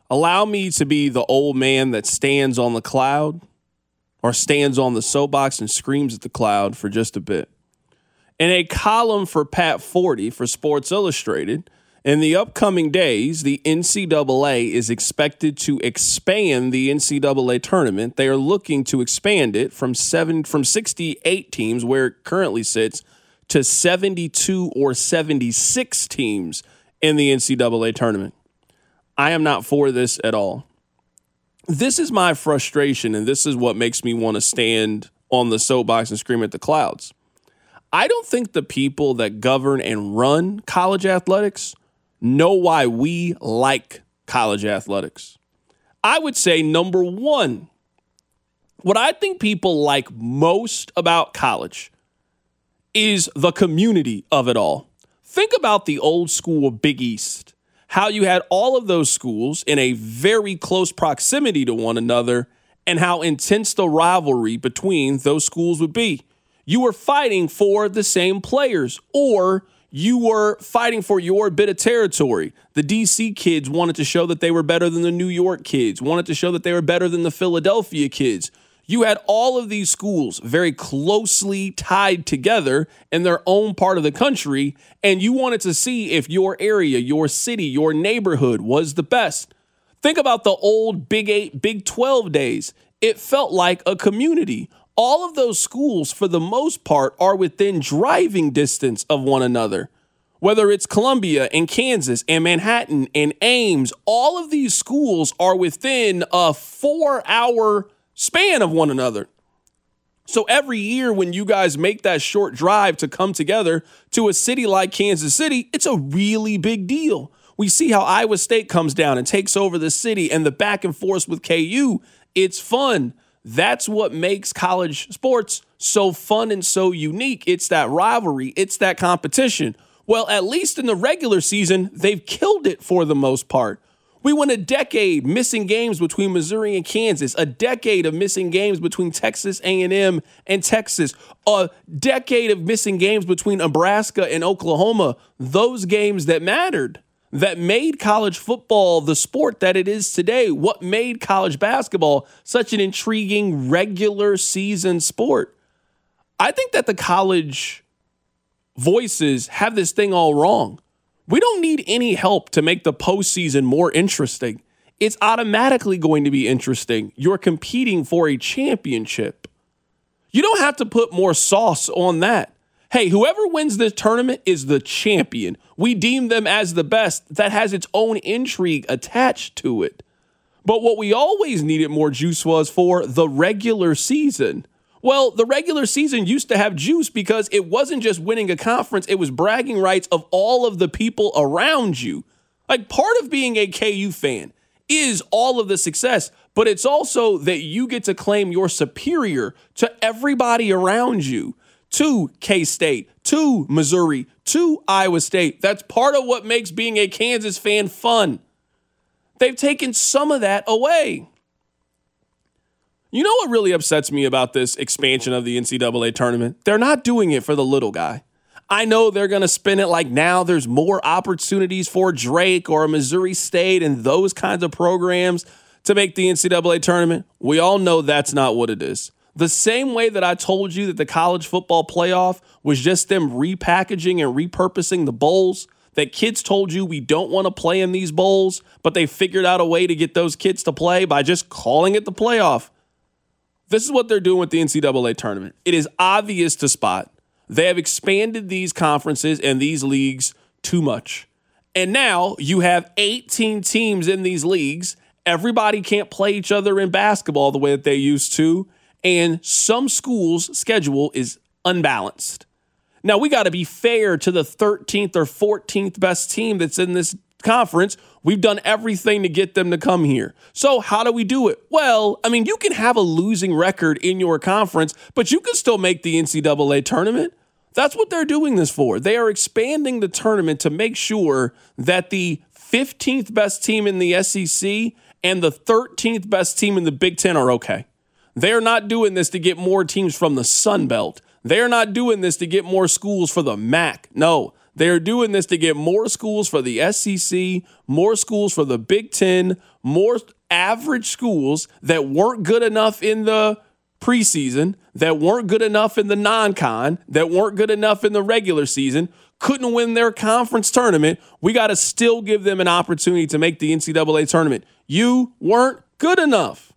Allow me to be the old man that stands on the cloud or stands on the soapbox and screams at the cloud for just a bit. In a column for Pat Forty for Sports Illustrated, in the upcoming days, the NCAA is expected to expand the NCAA tournament. They are looking to expand it from 68 teams, where it currently sits, to 72 or 76 teams in the NCAA tournament. I am not for this at all. This is my frustration, and this is what makes me want to stand on the soapbox and scream at the clouds. I don't think the people that govern and run college athletics know why we like college athletics. I would say, number one, what I think people like most about college is the community of it all. Think about the old school Big East, how you had all of those schools in a very close proximity to one another and how intense the rivalry between those schools would be. You were fighting for the same players, or you were fighting for your bit of territory. The DC kids wanted to show that they were better than the New York kids, wanted to show that they were better than the Philadelphia kids. You had all of these schools very closely tied together in their own part of the country, and you wanted to see if your area, your city, your neighborhood was the best. Think about the old Big 8, Big 12 days. It felt like a community. All of those schools, for the most part, are within driving distance of one another. Whether it's Columbia and Kansas and Manhattan and Ames, all of these schools are within a 4-hour span of one another. So every year when you guys make that short drive to come together to a city like Kansas City, it's a really big deal. We see how Iowa State comes down and takes over the city and the back and forth with KU. It's fun. That's what makes college sports so fun and so unique. It's that rivalry. It's that competition. Well, at least in the regular season, they've killed it for the most part. We went a decade missing games between Missouri and Kansas, a decade of missing games between Texas A&M and Texas, a decade of missing games between Nebraska and Oklahoma, those games that mattered, that made college football the sport that it is today, what made college basketball such an intriguing regular season sport. I think that the college voices have this thing all wrong. We don't need any help to make the postseason more interesting. It's automatically going to be interesting. You're competing for a championship. You don't have to put more sauce on that. Hey, whoever wins this tournament is the champion. We deem them as the best. That has its own intrigue attached to it. But what we always needed more juice was for the regular season. Well, the regular season used to have juice because it wasn't just winning a conference. It was bragging rights of all of the people around you. Like, part of being a KU fan is all of the success, but it's also that you get to claim you're superior to everybody around you, to K-State, to Missouri, to Iowa State. That's part of what makes being a Kansas fan fun. They've taken some of that away. You know what really upsets me about this expansion of the NCAA tournament? They're not doing it for the little guy. I know they're going to spin it like now there's more opportunities for Drake or Missouri State and those kinds of programs to make the NCAA tournament. We all know that's not what it is. The same way that I told you that the college football playoff was just them repackaging and repurposing the bowls, that kids told you we don't want to play in these bowls, but they figured out a way to get those kids to play by just calling it the playoff. This is what they're doing with the NCAA tournament. It is obvious to spot. They have expanded these conferences and these leagues too much. And now you have 18 teams in these leagues. Everybody can't play each other in basketball the way that they used to. And some schools' schedule is unbalanced. Now, we got to be fair to the 13th or 14th best team that's in this conference. We've done everything to get them to come here. So how do we do it? Well, I mean, you can have a losing record in your conference, but you can still make the NCAA tournament. That's what they're doing this for. They are expanding the tournament to make sure that the 15th best team in the SEC and the 13th best team in the Big Ten are okay. They're not doing this to get more teams from the Sun Belt. They're not doing this to get more schools for the MAC. No, They're doing this to get more schools for the SEC, more schools for the Big Ten, more average schools that weren't good enough in the preseason, that weren't good enough in the non-con, that weren't good enough in the regular season, couldn't win their conference tournament. We got to still give them an opportunity to make the NCAA tournament. You weren't good enough.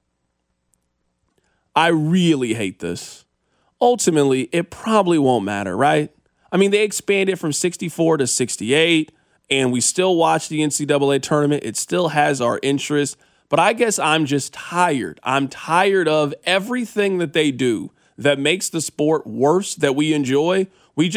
I really hate this. Ultimately, it probably won't matter, right? I mean, they expanded from 64 to 68, and we still watch the NCAA tournament. It still has our interest, but I guess I'm just tired. I'm tired of everything that they do that makes the sport worse that we enjoy.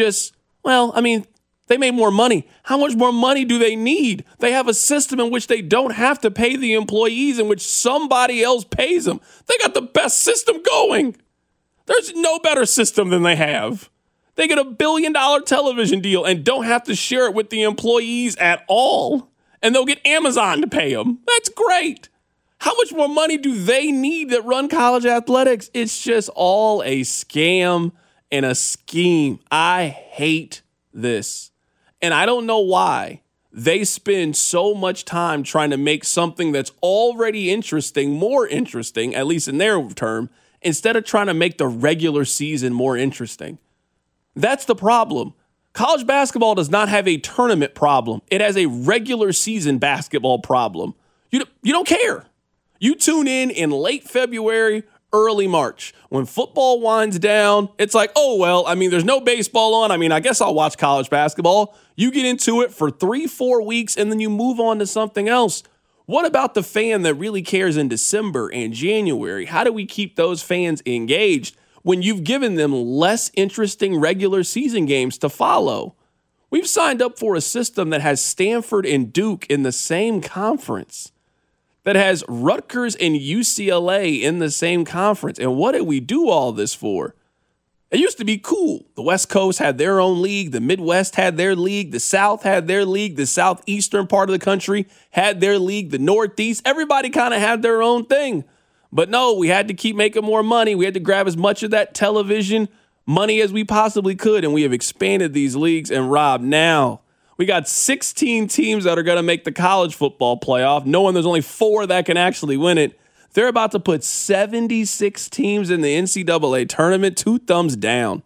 They made more money. How much more money do they need? They have a system in which they don't have to pay the employees, in which somebody else pays them. They got the best system going. There's no better system than they have. They get $1 billion television deal and don't have to share it with the employees at all. And they'll get Amazon to pay them. That's great. How much more money do they need that run college athletics? It's just all a scam and a scheme. I hate this. And I don't know why they spend so much time trying to make something that's already interesting more interesting, at least in their term, instead of trying to make the regular season more interesting. That's the problem. College basketball does not have a tournament problem. It has a regular season basketball problem. You don't care. You tune in late February, early March. When football winds down, it's like, there's no baseball on. I guess I'll watch college basketball. You get into it for 3-4 weeks, and then you move on to something else. What about the fan that really cares in December and January? How do we keep those fans engaged when you've given them less interesting regular season games to follow? We've signed up for a system that has Stanford and Duke in the same conference, that has Rutgers and UCLA in the same conference. And what did we do all this for? It used to be cool. The West Coast had their own league. The Midwest had their league. The South had their league. The southeastern part of the country had their league. The Northeast, everybody kind of had their own thing. But no, we had to keep making more money. We had to grab as much of that television money as we possibly could. And we have expanded these leagues. And Rob, now we got 16 teams that are going to make the college football playoff, knowing there's only 4 that can actually win it. They're about to put 76 teams in the NCAA tournament. 2 thumbs down.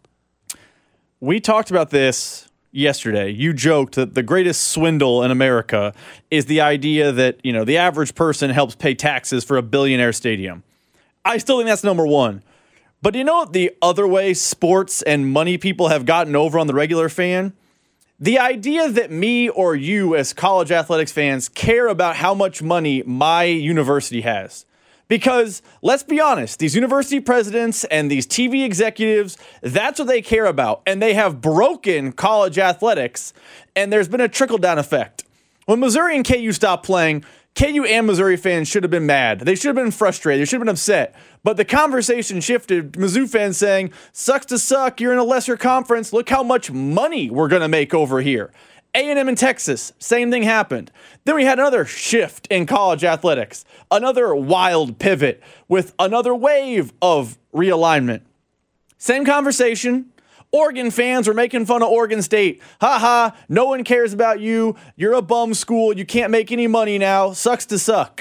We talked about this yesterday. You joked that the greatest swindle in America is the idea that, the average person helps pay taxes for a billionaire stadium. I still think that's number one. But the other way sports and money people have gotten over on the regular fan? The idea that me or you as college athletics fans care about how much money my university has. Because, let's be honest, these university presidents and these TV executives, that's what they care about. And they have broken college athletics, and there's been a trickle-down effect. When Missouri and KU stopped playing, KU and Missouri fans should have been mad. They should have been frustrated. They should have been upset. But the conversation shifted. Mizzou fans saying, sucks to suck, you're in a lesser conference. Look how much money we're going to make over here. A&M in Texas, same thing happened. Then we had another shift in college athletics, another wild pivot with another wave of realignment. Same conversation. Oregon fans were making fun of Oregon State. No one cares about you. You're a bum school. You can't make any money now. Sucks to suck.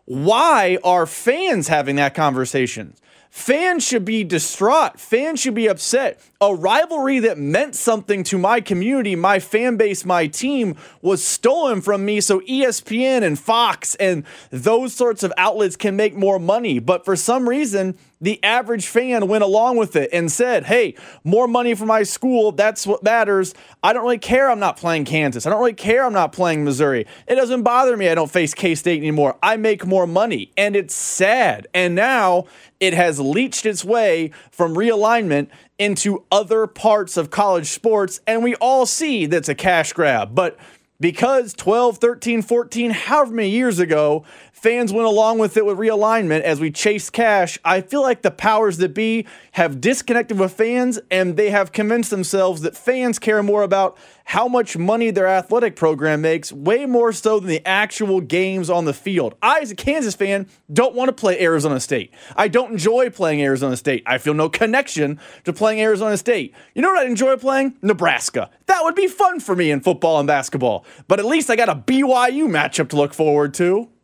Why are fans having that conversation? Fans should be distraught. Fans should be upset. A rivalry that meant something to my community, my fan base, my team was stolen from me so ESPN and Fox and those sorts of outlets can make more money. But for some reason, the average fan went along with it and said, hey, more money for my school. That's what matters. I don't really care I'm not playing Kansas. I don't really care I'm not playing Missouri. It doesn't bother me I don't face K-State anymore. I make more money. And it's sad. And now it has leached its way from realignment into other parts of college sports. And we all see that's a cash grab. But because 12, 13, 14, however many years ago, fans went along with it with realignment as we chased cash, I feel like the powers that be have disconnected with fans, and they have convinced themselves that fans care more about how much money their athletic program makes, way more so than the actual games on the field. I, as a Kansas fan, don't want to play Arizona State. I don't enjoy playing Arizona State. I feel no connection to playing Arizona State. You know what I'd enjoy playing? Nebraska. That would be fun for me in football and basketball. But at least I got a BYU matchup to look forward to.